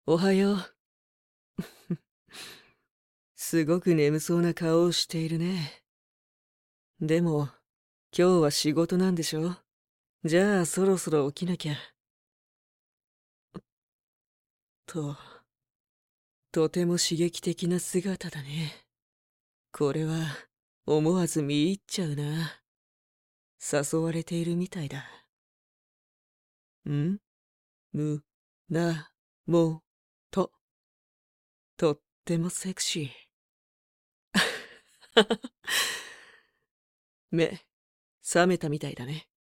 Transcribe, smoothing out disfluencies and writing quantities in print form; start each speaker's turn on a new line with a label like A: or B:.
A: おはよう。すごく眠そうな顔をしているね。でも、今日は仕事なんでしょ？じゃあそろそろ起きなきゃ。と、とても刺激的な姿だね。これは、思わず見入っちゃうな。誘われているみたいだ。んむ、な、も、と、とってもセクシー。目、覚めたみたいだね。